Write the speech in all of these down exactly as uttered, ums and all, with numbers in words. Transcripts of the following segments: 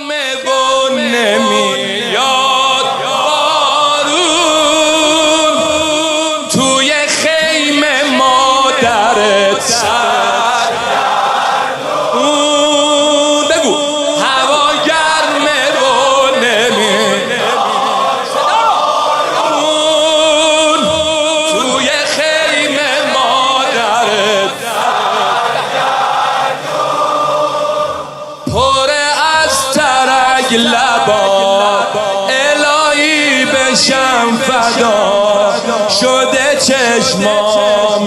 گرمه و نمیاد بارون توی خیمه مادرت سرگردون بگو هوا گرمه و نمیاد بارون توی خیمه مادرت پر از ترک لبا الهی بشم فدا شده چشمام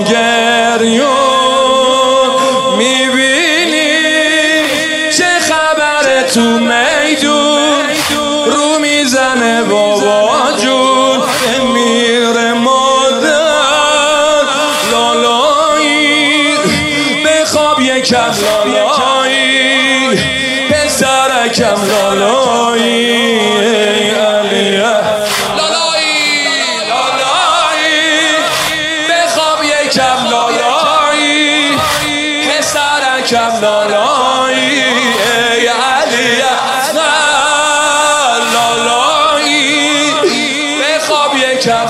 گریون میبینی چه خبره تو میدون رو میزنه بابا جون میره مادر لالایی بخواب یکم لالایی پسرکم لالایی کم لالایی ای علی اصغر لالایی بخواب یکم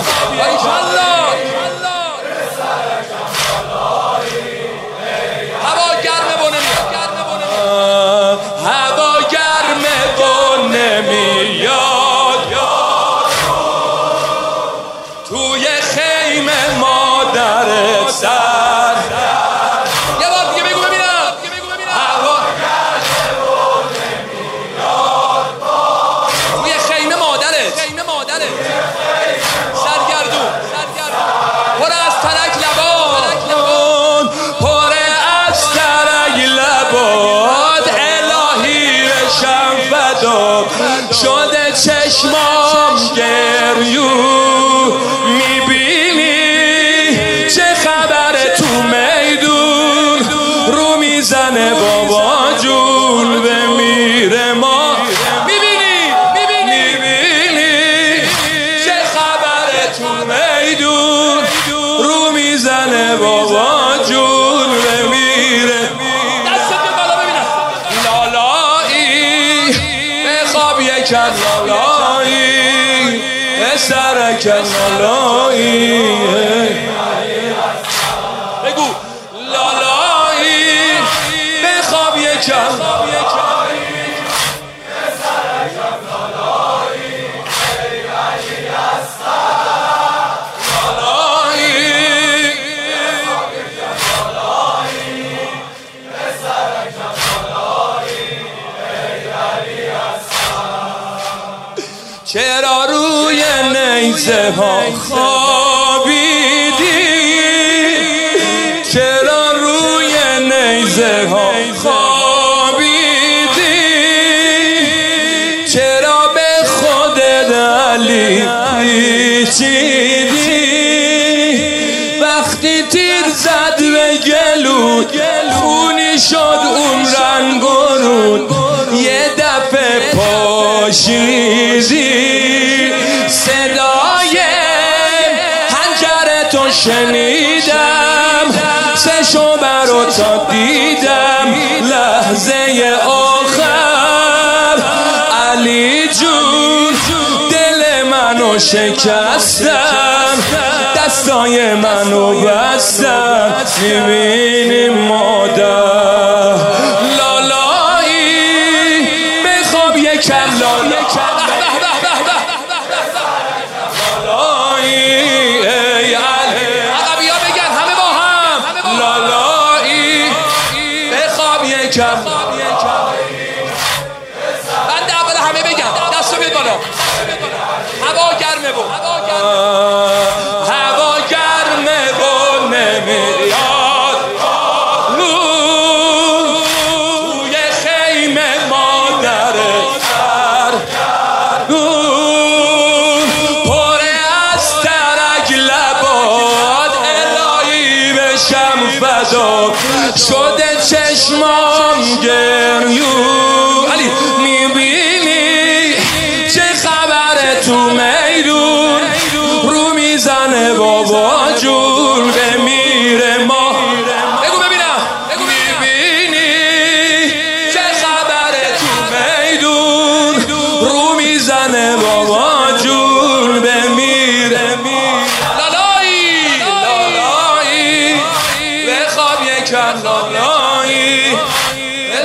هوا گرمه و نمیاد هوا گرمه و نمیاد توی خیمه مادرت سر سرگردون پر از ترک لباد پر از ترک لباد الهی بشم فدا شده چشمام گریون میبینی چه خبره تو میدون رو میزنه بابا جون بمیره ما رو میزنه بابا جون بمیره دستت بالا ببینم لالایی بخواب یکم لالایی پسرکم لالایی بگو لالایی بخواب یکم چرا روی نیزه ها خوابیدی چرا روی نیزه ها خوابیدی چرا به خودت علی پیچیدی وقتی تیر زد به گلود خونی شد اون رنگ و رود یه دفعه پاشیدی صدای حنجر تو شنیدم سه شعبه رو تا دیدم لحظه آخر علی جون دل منو شکستم دستای منو بستم میبینی مادر لالایی بخواب یکم لالایی بنده اول همه بگم دستو بیاد بالا هوا گرمه و هوا گرمه و نمیاد توی خیمه مادرت پر از ترک لباد الهی بشم فدا شده چشمام گریون علی میبینی چه خبره تو میدون رو میزنه بابا جون بمیره ما بگو ببینم میبینی چه خبره تو میدون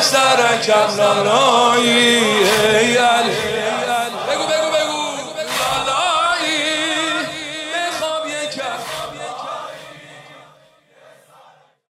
سرکم نانایی ای علی